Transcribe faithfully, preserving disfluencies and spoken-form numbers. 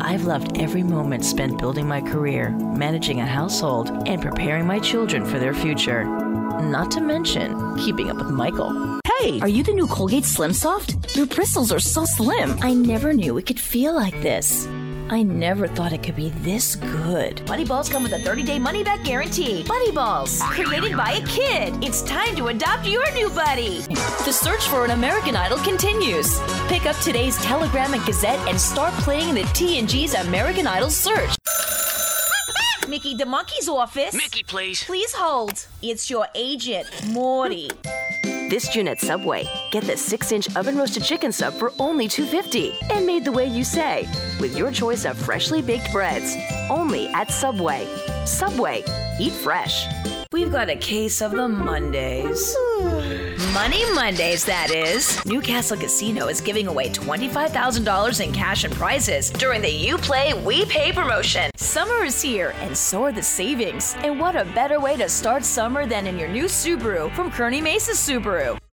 I've loved every moment spent building my career, managing a household, and preparing my children for their future. Not to mention keeping up with Michael. Hey, are you the new Colgate Slim Soft? Your bristles are so slim. I never knew it could feel like this. I never thought it could be this good. Buddy Balls come with a thirty-day money-back guarantee. Buddy Balls, created by a kid. It's time to adopt your new buddy. The search for an American Idol continues. Pick up today's Telegram and Gazette and start playing the T and G's American Idol search. Mickey, the monkey's office. Mickey, please. Please hold. It's your agent, Morty. This June at Subway, get the six-inch oven-roasted chicken sub for only two dollars and fifty cents. And made the way you say, with your choice of freshly baked breads. Only at Subway. Subway. Eat fresh. We've got a case of the Mondays. Money Mondays, that is. Newcastle Casino is giving away twenty-five thousand dollars in cash and prizes during the You Play, We Pay promotion. Summer is here, and so are the savings. And what a better way to start summer than in your new Subaru from Kearney Mesa Subaru.